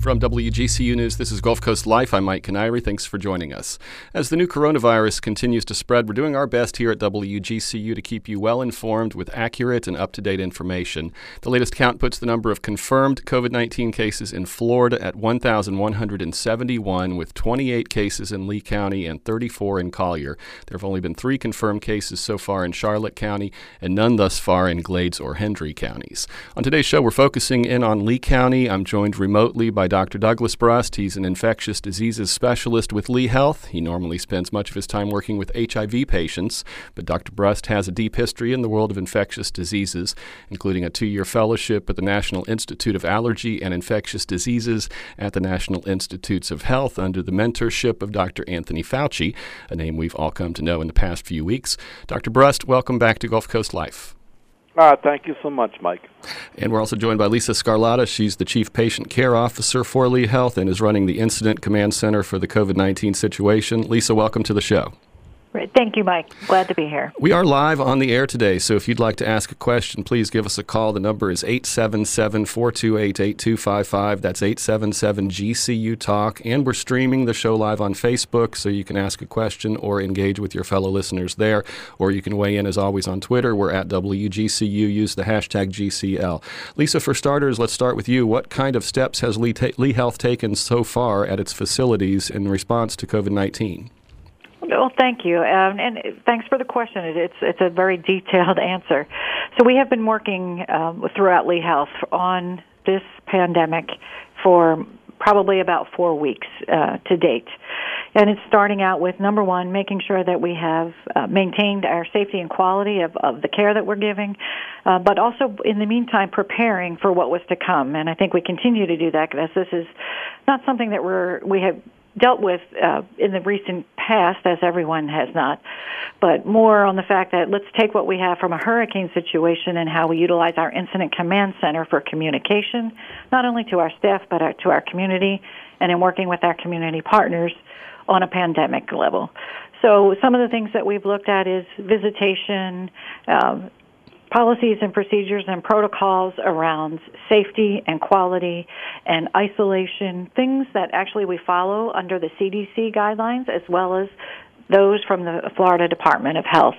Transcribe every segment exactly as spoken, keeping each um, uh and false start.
From W G C U News, this is Gulf Coast Life. I'm Mike Canary. Thanks for joining us. As the new coronavirus continues to spread, we're doing our best here at W G C U to keep you well informed with accurate and up-to-date information. The latest count puts the number of confirmed COVID nineteen cases in Florida at one thousand one hundred seventy-one, with twenty-eight cases in Lee County and thirty-four in Collier. There have only been three confirmed cases so far in Charlotte County and none thus far in Glades or Hendry counties. On today's show, we're focusing in on Lee County. I'm joined remotely by Doctor Douglas Brust. He's an infectious diseases specialist with Lee Health. He normally spends much of his time working with H I V patients, but Doctor Brust has a deep history in the world of infectious diseases, including a two-year fellowship at the National Institute of Allergy and Infectious Diseases at the National Institutes of Health under the mentorship of Doctor Anthony Fauci, a name we've all come to know in the past few weeks. Doctor Brust, welcome back to Gulf Coast Life. Uh, thank you so much, Mike. And we're also joined by Lisa Scarlatta. She's the Chief Patient Care Officer for Lee Health and is running the Incident Command Center for the COVID nineteen situation. Lisa, welcome to the show. Thank you, Mike. Glad to be here. We are live on the air today, so if you'd like to ask a question, please give us a call. The number is eight seven seven, four two eight, eight two five five. That's eight seven seven G C U Talk. And we're streaming the show live on Facebook, so you can ask a question or engage with your fellow listeners there. Or you can weigh in, as always, on Twitter. We're at W G C U. Use the hashtag G C L. Lisa, for starters, let's start with you. What kind of steps has Lee, ta- Lee Health taken so far at its facilities in response to COVID nineteen? Well, thank you, um, and thanks for the question. It's it's a very detailed answer. So we have been working um, throughout Lee Health on this pandemic for probably about four weeks uh, to date. And it's starting out with, number one, making sure that we have uh, maintained our safety and quality of, of the care that we're giving, uh, but also, in the meantime, preparing for what was to come. And I think we continue to do that because this is not something that we're we have dealt with uh, in the recent past, as everyone has not, but more on the fact that let's take what we have from a hurricane situation and how we utilize our Incident Command Center for communication, not only to our staff, but our, to our community, and in working with our community partners on a pandemic level. So some of the things that we've looked at is visitation, um, policies and procedures and protocols around safety and quality and isolation, things that actually we follow under the C D C guidelines as well as those from the Florida Department of Health.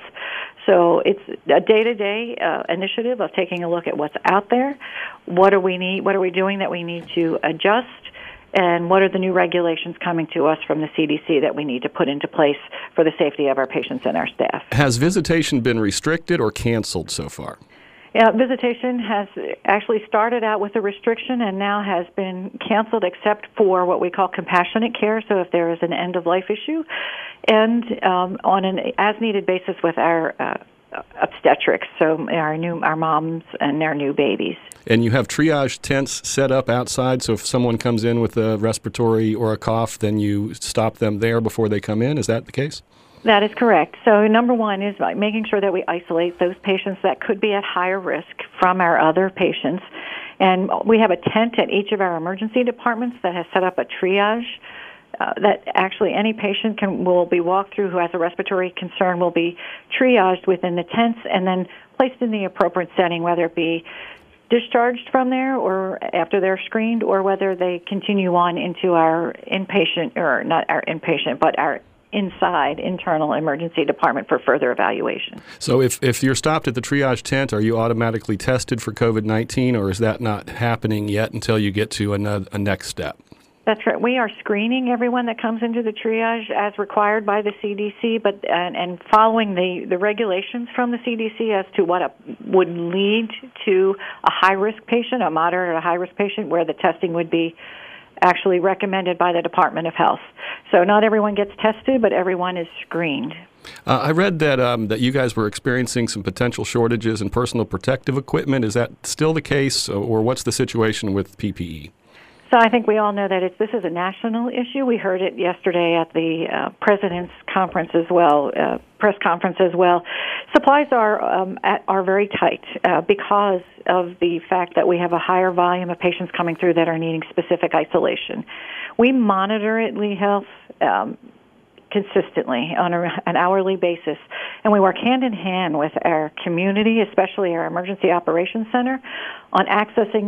So it's a day-to-day uh, initiative of taking a look at what's out there, what do we need, what are we doing that we need to adjust, and what are the new regulations coming to us from the C D C that we need to put into place for the safety of our patients and our staff. Has visitation been restricted or canceled so far? Yeah, visitation has actually started out with a restriction and now has been canceled except for what we call compassionate care, so if there is an end-of-life issue, and um, on an as-needed basis with our uh, obstetrics, so our new our moms and our new babies. And you have triage tents set up outside, so if someone comes in with a respiratory or a cough, then you stop them there before they come in. Is that the case? That is correct. So number one is making sure that we isolate those patients that could be at higher risk from our other patients. And we have a tent at each of our emergency departments that has set up a triage uh, that actually any patient can will be walked through who has a respiratory concern will be triaged within the tents and then placed in the appropriate setting, whether it be discharged from there or after they're screened, or whether they continue on into our inpatient, or not our inpatient, but our inside internal emergency department for further evaluation. So if, if you're stopped at the triage tent, are you automatically tested for COVID nineteen, or is that not happening yet until you get to another, a next step? That's right. We are screening everyone that comes into the triage as required by the C D C, but and, and following the, the regulations from the C D C as to what a, would lead to a high-risk patient, a moderate or a high-risk patient, where the testing would be actually recommended by the Department of Health. So not everyone gets tested, but everyone is screened. Uh, I read that um, that you guys were experiencing some potential shortages in personal protective equipment. Is that still the case, or what's the situation with P P E? So I think we all know that it's, this is a national issue. We heard it yesterday at the uh, President's conference as well, uh, press conference as well. Supplies are um, at, are very tight uh, because of the fact that we have a higher volume of patients coming through that are needing specific isolation. We monitor at Lee Health um, consistently on a, an hourly basis, and we work hand in hand with our community, especially our Emergency Operations Center, on accessing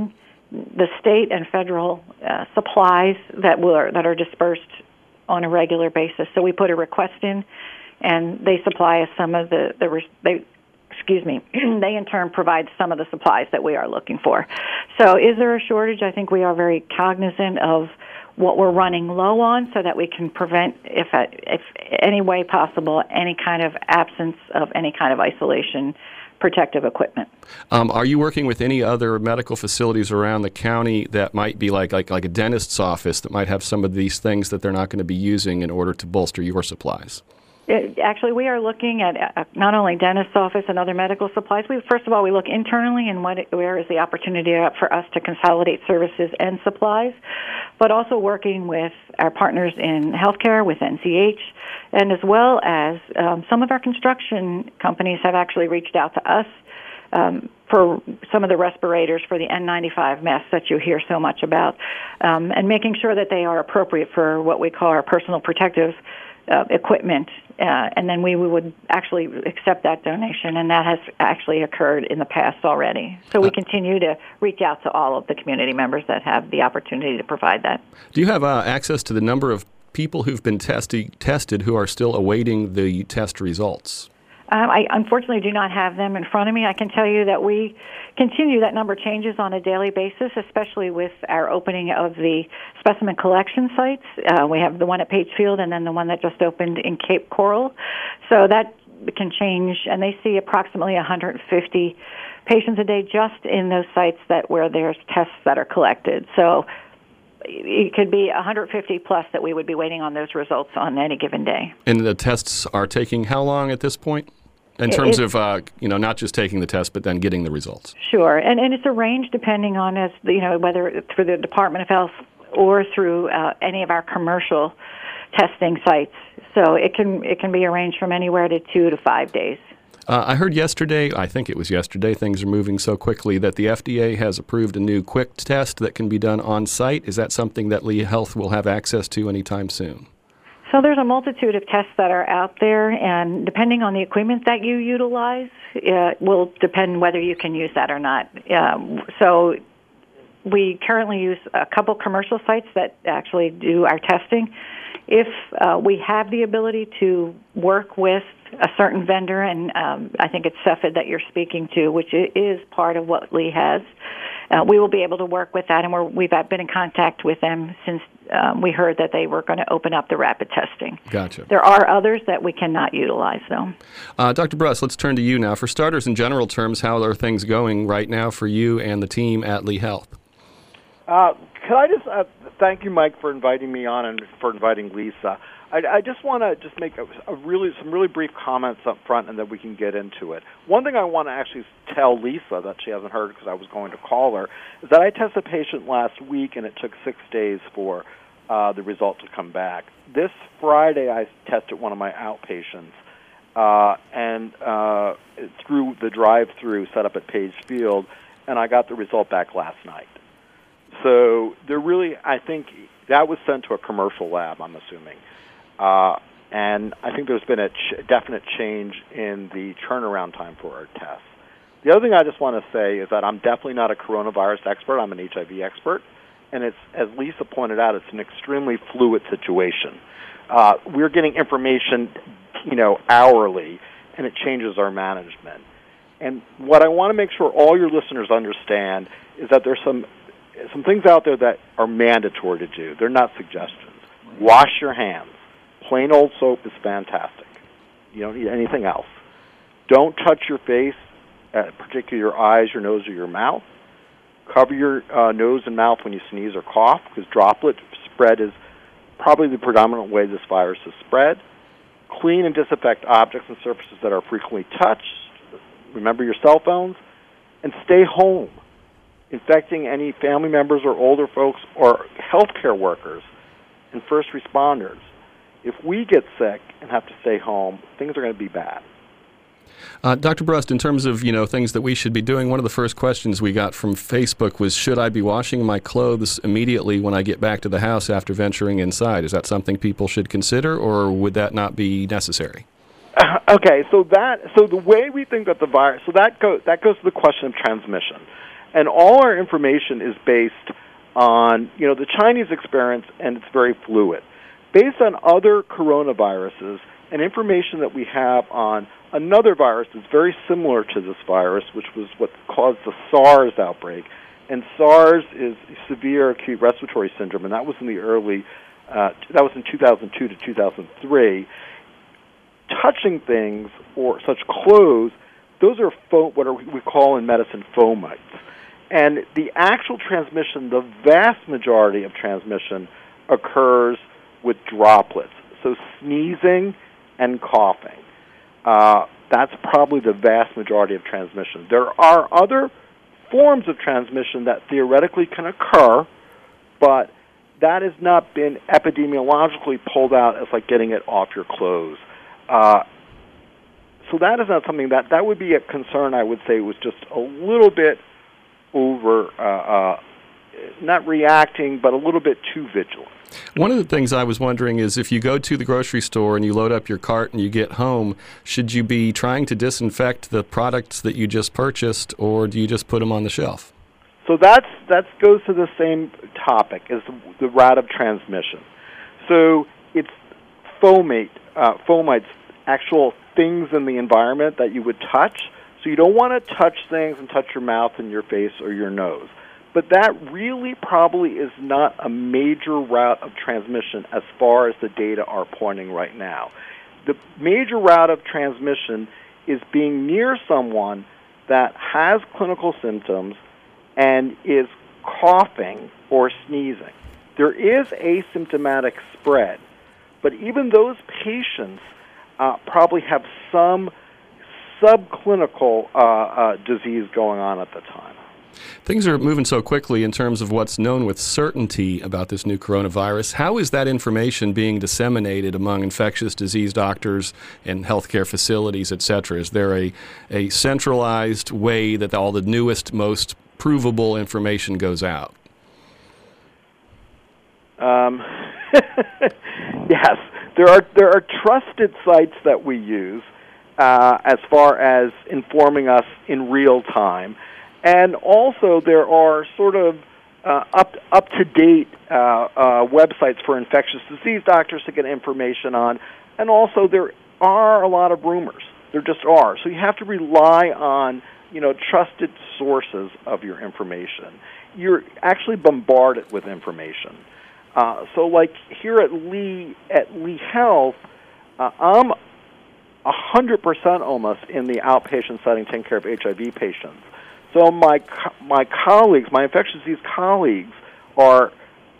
the state and federal uh, supplies that were that are dispersed on a regular basis. So we put a request in, and they supply us some of the the they. Excuse me, they in turn provide some of the supplies that we are looking for. So is there a shortage? I think we are very cognizant of what we're running low on so that we can prevent, if, if any way possible, any kind of absence of any kind of isolation protective equipment. Um, are you working with any other medical facilities around the county that might be like, like, like a dentist's office that might have some of these things that they're not going to be using in order to bolster your supplies? It, actually, we are looking at uh, not only dentist's office and other medical supplies. We first of all we look internally and what where is the opportunity for us to consolidate services and supplies, but also working with our partners in healthcare, with N C H, and as well as um, some of our construction companies have actually reached out to us um, for some of the respirators for the N ninety-five masks that you hear so much about, um, and making sure that they are appropriate for what we call our personal protective Uh, equipment, uh, and then we, we would actually accept that donation, and that has actually occurred in the past already. So we continue to reach out to all of the community members that have the opportunity to provide that. Do you have uh, access to the number of people who've been testi- tested who are still awaiting the test results? Um, I unfortunately do not have them in front of me. I can tell you that we continue, that number changes on a daily basis, especially with our opening of the specimen collection sites. Uh, we have the one at Pagefield and then the one that just opened in Cape Coral. So that can change, and they see approximately one hundred fifty patients a day just in those sites that where there's tests that are collected. So it could be one hundred fifty plus that we would be waiting on those results on any given day. And the tests are taking how long at this point? In terms it, of, uh, you know, not just taking the test, but then getting the results. Sure, and and it's a range depending on, as you know, whether it's through the Department of Health or through uh, any of our commercial testing sites. So it can it can be arranged from anywhere to two to five days. Uh, I heard yesterday, I think it was yesterday, things are moving so quickly that the F D A has approved a new quick test that can be done on site. Is that something that Lee Health will have access to anytime soon? So there's a multitude of tests that are out there, and depending on the equipment that you utilize, it will depend whether you can use that or not. Um, so we currently use a couple commercial sites that actually do our testing. If uh, we have the ability to work with a certain vendor, and um, I think it's Cepheid that you're speaking to, which is part of what Lee has, uh, we will be able to work with that, and we're, we've been in contact with them since um, we heard that they were going to open up the rapid testing. Gotcha. There are others that we cannot utilize, though. Uh, Doctor Bruss, let's turn to you now. For starters, in general terms, how are things going right now for you and the team at Lee Health? Uh, could I just uh, thank you, Mike, for inviting me on and for inviting Lisa. I, I just want to just make a, a really some really brief comments up front, and then we can get into it. One thing I want to actually tell Lisa that she hasn't heard because I was going to call her is that I tested a patient last week, and it took six days for uh, the result to come back. This Friday, I tested one of my outpatients, uh, and uh, through the drive-through set up at Page Field, and I got the result back last night. So they're really, I think that was sent to a commercial lab, I'm assuming. Uh, and I think there's been a ch- definite change in the turnaround time for our tests. The other thing I just want to say is that I'm definitely not a coronavirus expert. I'm an H I V expert. And it's, as Lisa pointed out, it's an extremely fluid situation. Uh, we're getting information, you know, hourly, and it changes our management. And what I want to make sure all your listeners understand is that there's some some things out there that are mandatory to do. They're not suggestions. Wash your hands. Plain old soap is fantastic. You don't need anything else. Don't touch your face, uh, particularly your eyes, your nose, or your mouth. Cover your uh, nose and mouth when you sneeze or cough, because droplet spread is probably the predominant way this virus is spread. Clean and disinfect objects and surfaces that are frequently touched. Remember your cell phones. And stay home. Infecting any family members or older folks or healthcare workers and first responders. If we get sick and have to stay home, things are going to be bad. Uh, Doctor Brust, in terms of, you know, things that we should be doing, one of the first questions we got from Facebook was, should I be washing my clothes immediately when I get back to the house after venturing inside? Is that something people should consider, or would that not be necessary? Uh, okay, so that so the way we think that the virus, so that goes that goes to the question of transmission. And all our information is based on, you know, the Chinese experience, and it's very fluid. Based on other coronaviruses and information that we have on another virus that's very similar to this virus, which was what caused the SARS outbreak. And SARS is severe acute respiratory syndrome, and that was in the early, uh, that was in two thousand two to two thousand three. Touching things or such clothes, those are fo- what are we call in medicine fomites. And the actual transmission, the vast majority of transmission occurs with droplets. So sneezing and coughing. Uh, that's probably the vast majority of transmission. There are other forms of transmission that theoretically can occur, but that has not been epidemiologically pulled out as like getting it off your clothes. Uh, so that is not something that, that would be a concern. I would say was just a little bit over, uh, uh, not reacting, but a little bit too vigilant. One of the things I was wondering is if you go to the grocery store and you load up your cart and you get home, should you be trying to disinfect the products that you just purchased, or do you just put them on the shelf? So that's that goes to the same topic as the route of transmission. So it's fomate, uh, fomites, actual things in the environment that you would touch. So you don't want to touch things and touch your mouth and your face or your nose. But that really probably is not a major route of transmission as far as the data are pointing right now. The major route of transmission is being near someone that has clinical symptoms and is coughing or sneezing. There is asymptomatic spread, but even those patients uh, probably have some subclinical uh, uh, disease going on at the time. Things are moving so quickly in terms of what's known with certainty about this new coronavirus. How is that information being disseminated among infectious disease doctors and healthcare facilities, et cetera? Is there a, a centralized way that all the newest, most provable information goes out? Um, yes, there are there are trusted sites that we use uh, as far as informing us in real time. And also, there are sort of uh, up up to date uh, uh, websites for infectious disease doctors to get information on, and also there are a lot of rumors. There just are. So you have to rely on you know trusted sources of your information. You're actually bombarded with information. Uh, so, like here at Lee at Lee Health, uh, I'm a hundred percent almost in the outpatient setting taking care of H I V patients. So my my colleagues, my infectious disease colleagues, are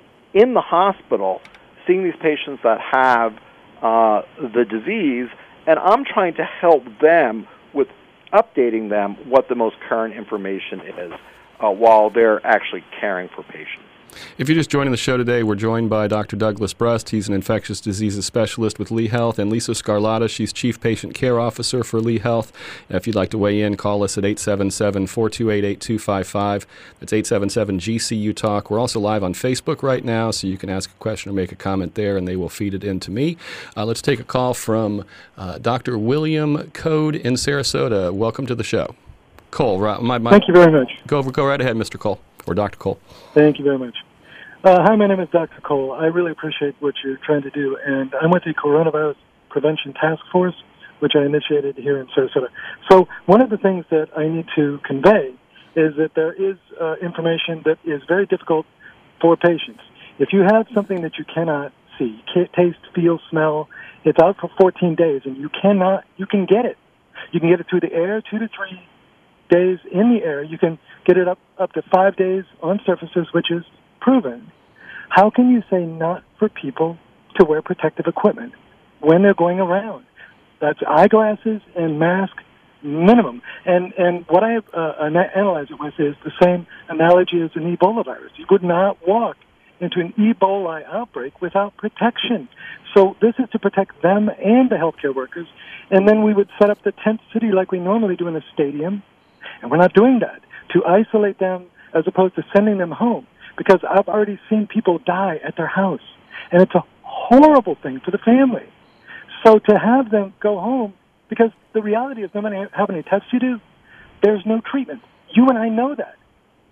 in the hospital seeing these patients that have uh, the disease, and I'm trying to help them with updating them what the most current information is uh, while they're actually caring for patients. If you're just joining the show today, we're joined by Doctor Douglas Brust. He's an infectious diseases specialist with Lee Health, and Lisa Scarlatta. She's Chief Patient Care Officer for Lee Health. If you'd like to weigh in, call us at eight seven seven, four two eight, eight two five five. That's eight seven seven G C U Talk. We're also live on Facebook right now, so you can ask a question or make a comment there, and they will feed it in to me. Uh, let's take a call from uh, Doctor William Code in Sarasota. Welcome to the show. Cole, right, my, my, Thank you very much. Go, go right ahead, Mister Cole, or Doctor Cole. Thank you very much. Uh, hi, my name is Doctor Cole. I really appreciate what you're trying to do, and I'm with the Coronavirus Prevention Task Force, which I initiated here in Sarasota. So one of the things that I need to convey is that there is uh, information that is very difficult for patients. If you have something that you cannot see, can't taste, feel, smell, it's out for fourteen days, and you cannot, you can get it. You can get it through the air, two to three days in the air. You can get it up, up to five days on surfaces, which is proven. How can you say not for people to wear protective equipment when they're going around? That's eyeglasses and mask minimum. And and what I uh, analyze it with is the same analogy as an Ebola virus. You would not walk into an Ebola outbreak without protection. So this is to protect them and the healthcare workers. And then we would set up the tent city like we normally do in a stadium, and we're not doing that, to isolate them as opposed to sending them home. Because I've already seen people die at their house, and it's a horrible thing for the family. So to have them go home, because the reality is no matter how many tests you do, there's no treatment. You and I know that.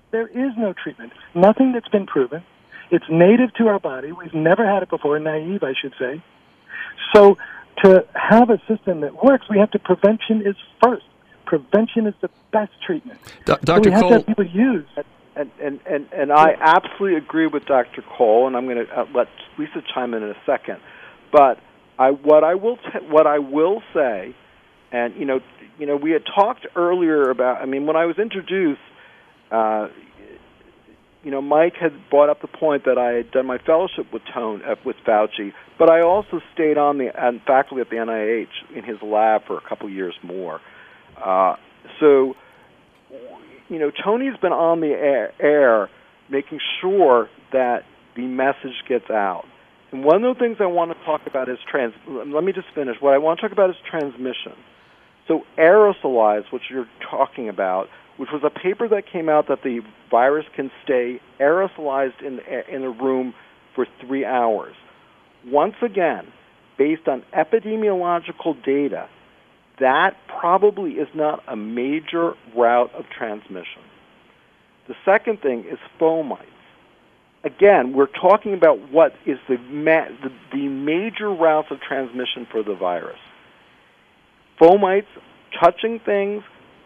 There is no treatment. Nothing that's been proven. It's native to our body. We've never had it before, naive, I should say. So to have a system that works, we have to, prevention is first. Prevention is the best treatment. D- Doctor So we have Cole, to have people use. And, and, and, and I absolutely agree with Doctor Cole, and I'm going to uh, let Lisa chime in in a second. But I, what I will t- what I will say, and you know, you know, we had talked earlier about. I mean, when I was introduced, uh, you know, Mike had brought up the point that I had done my fellowship with Tone uh, with Fauci, but I also stayed on the uh, faculty at the N I H in his lab for a couple years more. Uh, so, you know, Tony's been on the air, air making sure that the message gets out. And one of the things I want to talk about is trans. Let me just finish. What I want to talk about is transmission. So aerosolize, which you're talking about, which was a paper that came out that the virus can stay aerosolized in in a room for three hours. Once again, based on epidemiological data, that probably is not a major route of transmission. The second thing is fomites. Again, we're talking about what is the, ma- the, the major routes of transmission for the virus. Fomites, touching things.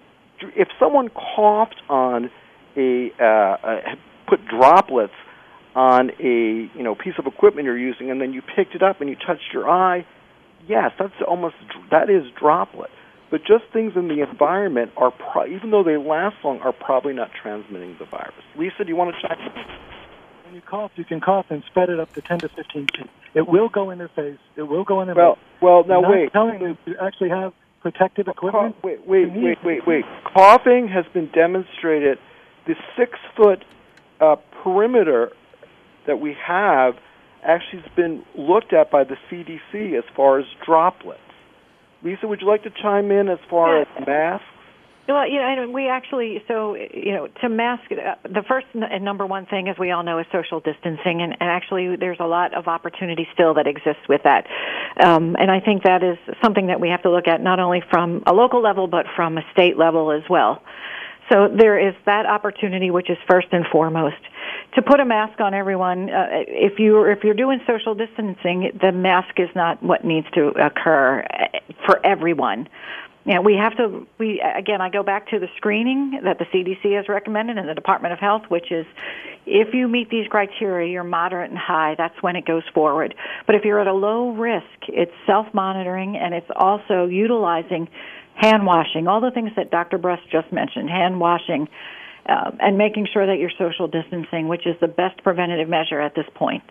If someone coughed on a, uh, a put droplets on a you know piece of equipment you're using, and then you picked it up and you touched your eye, yes, that's almost that is droplet. But just things in the environment are, pro- even though they last long, are probably not transmitting the virus. Lisa, do you want to check? When you cough, you can cough and spread it up to ten to fifteen feet. It will go in their face. It will go in their well, mouth. Well, now I'm not wait. telling you to actually have protective equipment. Wait, wait, wait, wait, wait. Coughing has been demonstrated. The six-foot uh, perimeter that we have actually has been looked at by the C D C as far as droplets. Lisa, would you like to chime in as far Yeah. as masks? Well, you know, and we actually, so, you know, to mask, uh, the first and number one thing, as we all know, is social distancing, and, and actually there's a lot of opportunity still that exists with that. Um, and I think that is something that we have to look at not only from a local level, but from a state level as well. So there is that opportunity, which is first and foremost. To put a mask on everyone, uh, if you're if you're doing social distancing, the mask is not what needs to occur for everyone. You know, we have to, we again, I go back to the screening that the C D C has recommended and the Department of Health, which is if you meet these criteria, you're moderate and high, that's when it goes forward. But if you're at a low risk, it's self-monitoring, and it's also utilizing hand washing, all the things that Doctor Brust just mentioned, hand washing, uh, and making sure that you're social distancing, which is the best preventative measure at this point.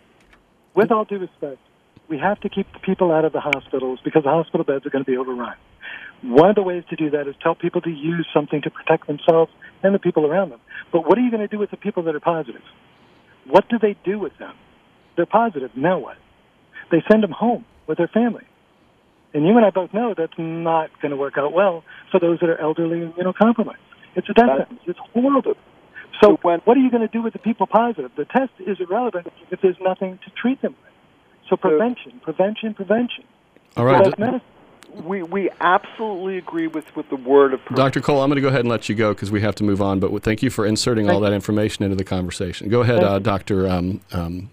With all due respect, we have to keep the people out of the hospitals because the hospital beds are going to be overrun. One of the ways to do that is tell people to use something to protect themselves and the people around them. But what are you going to do with the people that are positive? What do they do with them? They're positive. Now what? They send them home with their family. And you and I both know that's not going to work out well for those that are elderly and immunocompromised. It's a death sentence. It's horrible. So when, what are you going to do with the people positive? The test is irrelevant if there's nothing to treat them with. So prevention, prevention, prevention. All right. That's medicine. We we absolutely agree with, with the word of prevention. Doctor Cole, I'm going to go ahead and let you go because we have to move on, but thank you for inserting all that information into the conversation. Go ahead, uh, Doctor Um, um,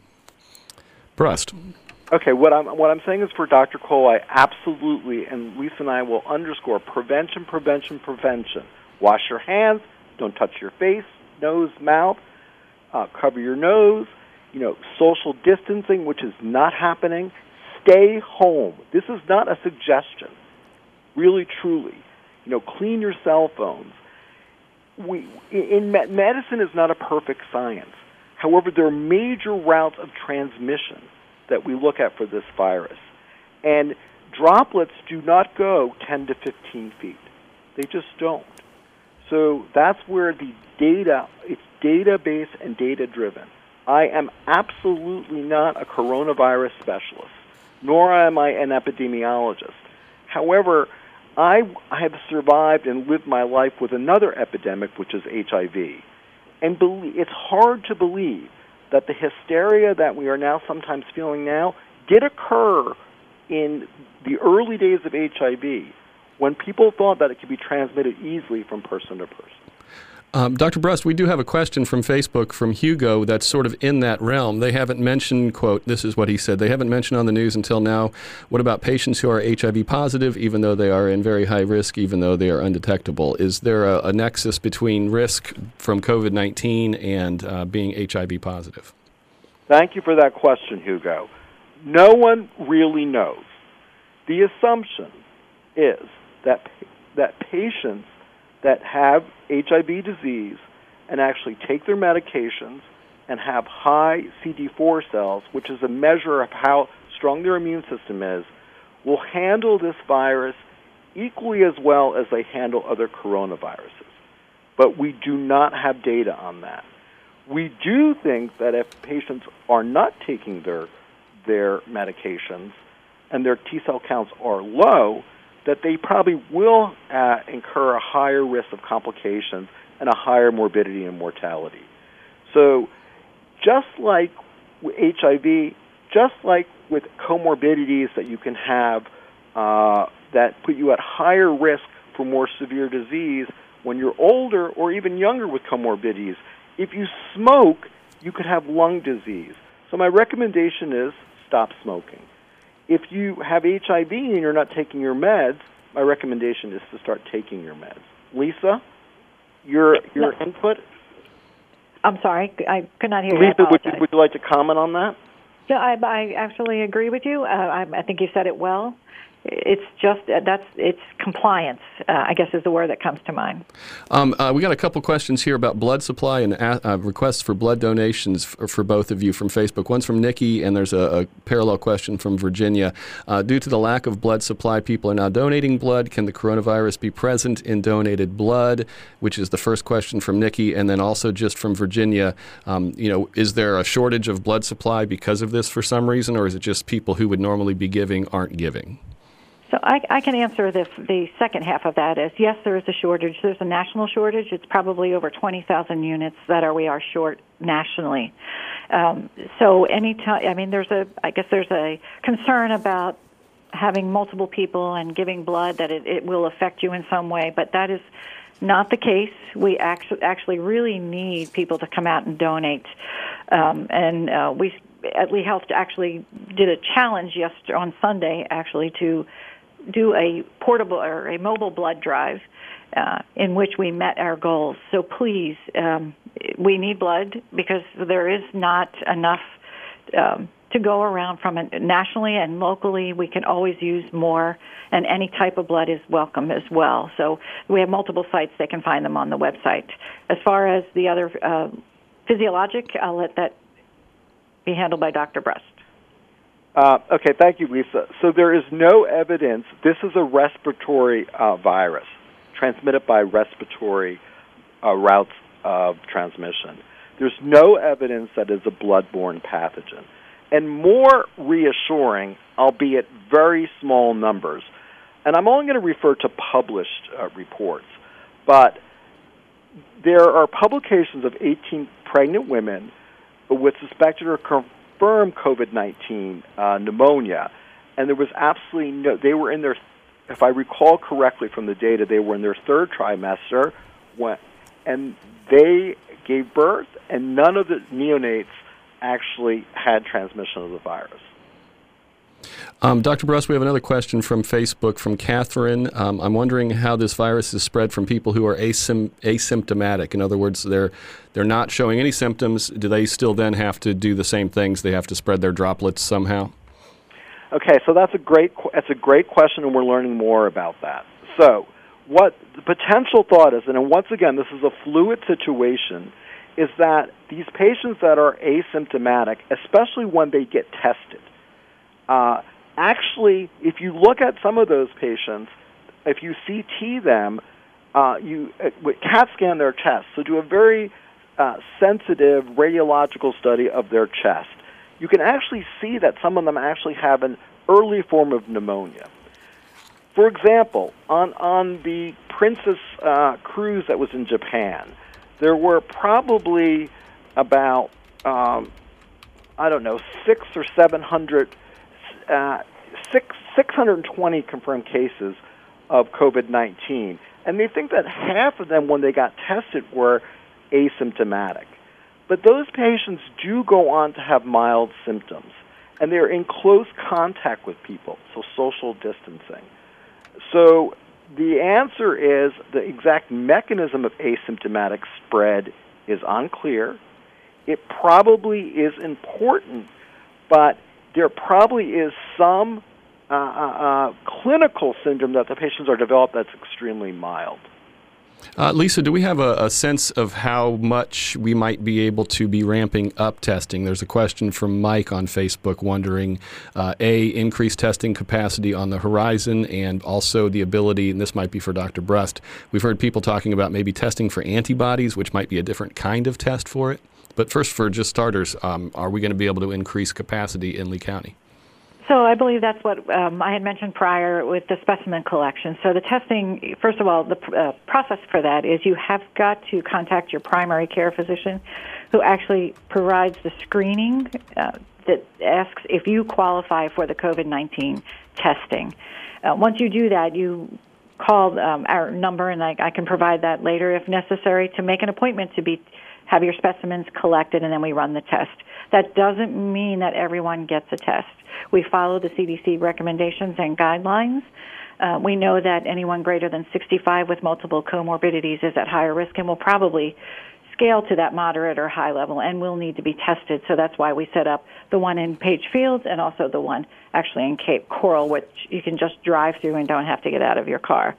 Brust. Okay, what I'm what I'm saying is for Doctor Cole, I absolutely, and Lisa and I will underscore prevention, prevention, prevention. Wash your hands. Don't touch your face, nose, mouth. Uh, cover your nose. You know, social distancing, which is not happening. Stay home. This is not a suggestion. Really, truly. You know, clean your cell phones. We in me- medicine is not a perfect science. However, there are major routes of transmission that we look at for this virus. And droplets do not go ten to fifteen feet. They just don't. So that's where the data, it's data-based and data-driven. I am absolutely not a coronavirus specialist, nor am I an epidemiologist. However, I, I have survived and lived my life with another epidemic, which is H I V. And believe, it's hard to believe that the hysteria that we are now sometimes feeling now did occur in the early days of H I V when people thought that it could be transmitted easily from person to person. Um, Doctor Brust, we do have a question from Facebook from Hugo that's sort of in that realm. They haven't mentioned, quote, this is what he said, they haven't mentioned on the news until now, what about patients who are H I V positive, even though they are in very high risk, even though they are undetectable? Is there a, a nexus between risk from COVID nineteen and uh, being H I V positive? Thank you for that question, Hugo. No one really knows. The assumption is that that patients that have H I V disease and actually take their medications and have high C D four cells, which is a measure of how strong their immune system is, will handle this virus equally as well as they handle other coronaviruses. But we do not have data on that. We do think that if patients are not taking their their medications and their T cell counts are low, that they probably will uh, incur a higher risk of complications and a higher morbidity and mortality. So just like with H I V, just like with comorbidities that you can have uh, that put you at higher risk for more severe disease when you're older or even younger with comorbidities, if you smoke, you could have lung disease. So my recommendation is stop smoking. If you have H I V and you're not taking your meds, my recommendation is to start taking your meds. Lisa, your your no. input? I'm sorry, I could not hear Lisa, you. Lisa, would you, would you like to comment on that? Yeah, I, I actually agree with you. Uh, I, I think you said it well. It's just that's it's compliance, uh, I guess, is the word that comes to mind. Um, uh, we got a couple questions here about blood supply and uh, requests for blood donations for, for both of you from Facebook. One's from Nikki, and there's a, a parallel question from Virginia. Uh, due to the lack of blood supply, people are now donating blood. Can the coronavirus be present in donated blood? Which is the first question from Nikki, and then also just from Virginia. Um, you know, is there a shortage of blood supply because of this for some reason, or is it just people who would normally be giving aren't giving? So I, I can answer the, the second half of that is, yes, there is a shortage. There's a national shortage. It's probably over twenty thousand units that are we are short nationally. Um, so any time, I mean, there's a, I guess there's a concern about having multiple people and giving blood that it, it will affect you in some way, but that is not the case. We actually actually really need people to come out and donate. Um, and uh, we at Lee Health actually did a challenge yesterday on Sunday, actually, to do a portable or a mobile blood drive uh, in which we met our goals. So please, um, we need blood because there is not enough um, to go around from it. Nationally and locally. We can always use more, and any type of blood is welcome as well. So we have multiple sites. They can find them on the website. As far as the other uh, physiologic, I'll let that be handled by Doctor Brust. Uh, okay, thank you, Lisa. So there is no evidence. This is a respiratory uh, virus transmitted by respiratory uh, routes of transmission. There's no evidence that it's a blood-borne pathogen. And more reassuring, albeit very small numbers, and I'm only going to refer to published uh, reports, but there are publications of eighteen pregnant women with suspected or confirmed COVID nineteen uh, pneumonia, and there was absolutely no, they were in their, if I recall correctly from the data, they were in their third trimester, when, and they gave birth, and none of the neonates actually had transmission of the virus. Um, Doctor Brust, we have another question from Facebook from Catherine. Um, I'm wondering how this virus is spread from people who are asym- asymptomatic. In other words, they're they're not showing any symptoms. Do they still then have to do the same things? They have to spread their droplets somehow? Okay, so that's a great that's a great question, and we're learning more about that. So, what the potential thought is, and once again, this is a fluid situation, is that these patients that are asymptomatic, especially when they get tested, uh, actually, if you look at some of those patients, if you C T them, uh, you uh, CAT scan their chest, so do a very uh, sensitive radiological study of their chest. You can actually see that some of them actually have an early form of pneumonia. For example, on, on the Princess uh, cruise that was in Japan, there were probably about, um, I don't know, six or seven hundred, uh, six, six hundred twenty confirmed cases of COVID nineteen. And they think that half of them, when they got tested, were asymptomatic. But those patients do go on to have mild symptoms, and they're in close contact with people, so social distancing. So the answer is the exact mechanism of asymptomatic spread is unclear. It probably is important, but there probably is some uh, uh, clinical syndrome that the patients are developed that's extremely mild. Uh, Lisa, do we have a, a sense of how much we might be able to be ramping up testing? There's a question from Mike on Facebook wondering, uh, A, increased testing capacity on the horizon, and also the ability, and this might be for Doctor Brust, we've heard people talking about maybe testing for antibodies, which might be a different kind of test for it. But first, for just starters, um, are we going to be able to increase capacity in Lee County? So I believe that's what um, I had mentioned prior with the specimen collection. So the testing, first of all, the uh, process for that is you have got to contact your primary care physician who actually provides the screening uh, that asks if you qualify for the COVID nineteen testing. Uh, once you do that, you call um, our number, and I, I can provide that later if necessary, to make an appointment to be have your specimens collected, and then we run the test. That doesn't mean that everyone gets a test. We follow the C D C recommendations and guidelines. Uh, we know that anyone greater than sixty-five with multiple comorbidities is at higher risk and will probably scale to that moderate or high level and will need to be tested. So that's why we set up the one in Page Fields and also the one actually in Cape Coral, which you can just drive through and don't have to get out of your car.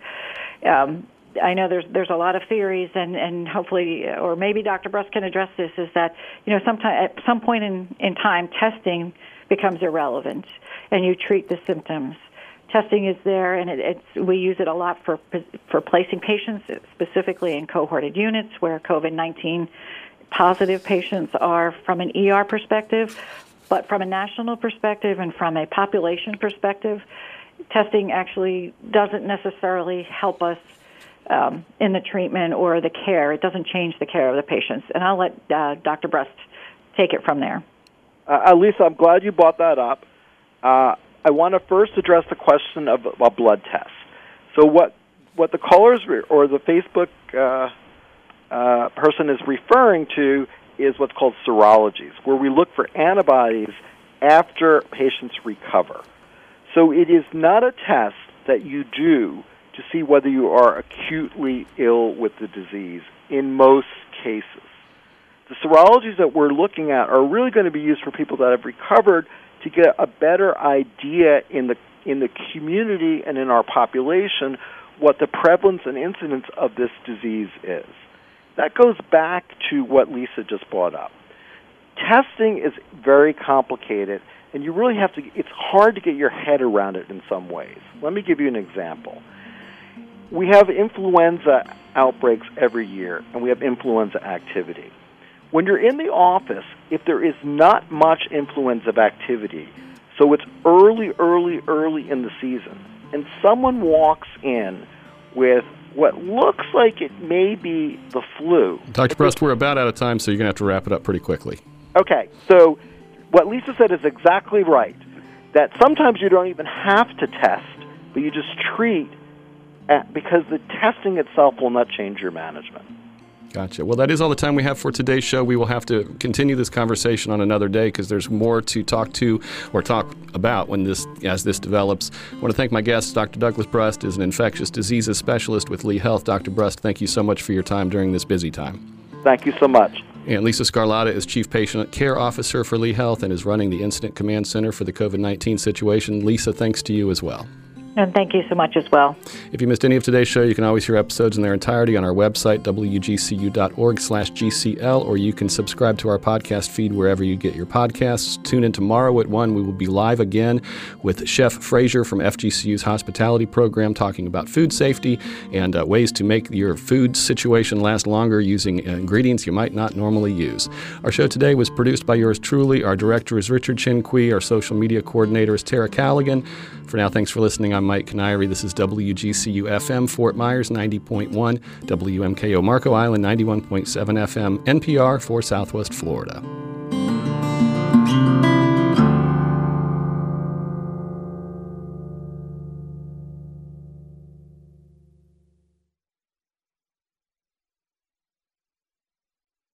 Um, I know there's there's a lot of theories, and, and hopefully, or maybe Doctor Brust can address this, is that, you know, sometime, at some point in, in time, testing becomes irrelevant, and you treat the symptoms. Testing is there, and it, it's, we use it a lot for for placing patients, specifically in cohorted units where COVID nineteen positive patients are from an E R perspective, but from a national perspective and from a population perspective, testing actually doesn't necessarily help us Um, in the treatment or the care. It doesn't change the care of the patients. And I'll let uh, Doctor Brust take it from there. Uh, Lisa, I'm glad you brought that up. Uh, I want to first address the question of a blood test. So what what the callers re- or the Facebook uh, uh, person is referring to is what's called serologies, where we look for antibodies after patients recover. So it is not a test that you do to see whether you are acutely ill with the disease in most cases. The serologies that we're looking at are really going to be used for people that have recovered to get a better idea in the in the community and in our population what the prevalence and incidence of this disease is. That goes back to what Lisa just brought up. Testing is very complicated, and you really have to, it's hard to get your head around it in some ways. Let me give you an example. We have influenza outbreaks every year, and we have influenza activity. When you're in the office, if there is not much influenza activity, so it's early, early, early in the season, and someone walks in with what looks like it may be the flu. Doctor Brust, we're about out of time, so you're going to have to wrap it up pretty quickly. Okay, so what Lisa said is exactly right, that sometimes you don't even have to test, but you just treat because the testing itself will not change your management. Gotcha. Well, that is all the time we have for today's show. We will have to continue this conversation on another day because there's more to talk to or talk about when this as this develops. I want to thank my guest, Doctor Douglas Brust, is an infectious diseases specialist with Lee Health. Doctor Brust, thank you so much for your time during this busy time. Thank you so much. And Lisa Scarlatta is Chief Patient Care Officer for Lee Health and is running the Incident Command Center for the COVID nineteen situation. Lisa, thanks to you as well. And thank you so much as well. If you missed any of today's show, you can always hear episodes in their entirety on our website, W G C U dot org slash G C L, or you can subscribe to our podcast feed wherever you get your podcasts. Tune in tomorrow at one. We will be live again with Chef Frazier from F G C U's hospitality program talking about food safety and uh, ways to make your food situation last longer using uh, ingredients you might not normally use. Our show today was produced by yours truly. Our director is Richard Chinqui. Our social media coordinator is Tara Callaghan. For now, thanks for listening. I'm Mike Canary. This is W G C U F M, Fort Myers ninety point one, W M K O Marco Island ninety-one point seven F M, N P R for Southwest Florida.